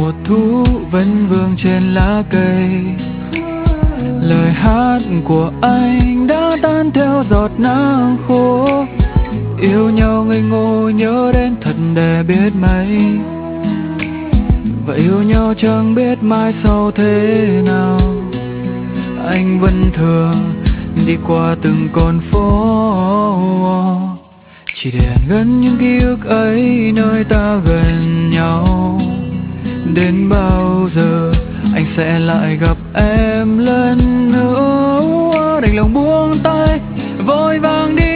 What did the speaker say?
mùa thu vẫn vương trên lá cây. Lời hát của anh đã tan theo giọt nắng khô. Yêu nhau ngây ngô nhớ đến thật để biết mấy. Và yêu nhau chẳng biết mai sau thế nào. Anh vẫn thường đi qua từng con phố, chỉ để gần những ký ức ấy nơi ta gần nhau. Đến bao giờ anh sẽ lại gặp em lần nữa? Đành lòng buông tay vội vàng đi